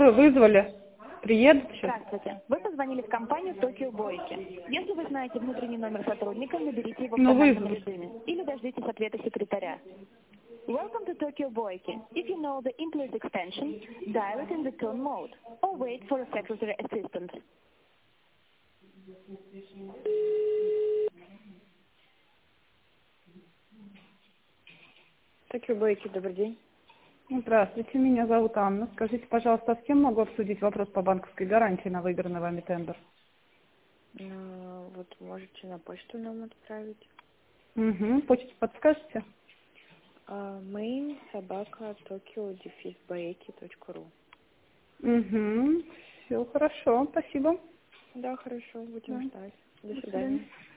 Вы вызвали? Приедут сейчас? Здравствуйте. Вы позвонили в компанию Tokyo Boyki. Если вы знаете внутренний номер сотрудника, наберите его в Ну, тональном вызвали. режиме или дождитесь ответа секретаря. Welcome to Tokyo Boyki. If you know the employee's extension, dial it in the tone mode or wait for a secretary assistant. Tokyo Boyki, добрый день. Здравствуйте, меня зовут Анна. Скажите, пожалуйста, с кем могу обсудить вопрос по банковской гарантии на выигранный вами тендер? Вот можете на почту нам отправить. Угу. Почту подскажете? Main собака tokyo-boyki.ru. Угу. Все хорошо, спасибо. Да, хорошо, будем Да. ждать. До До свидания. свидания.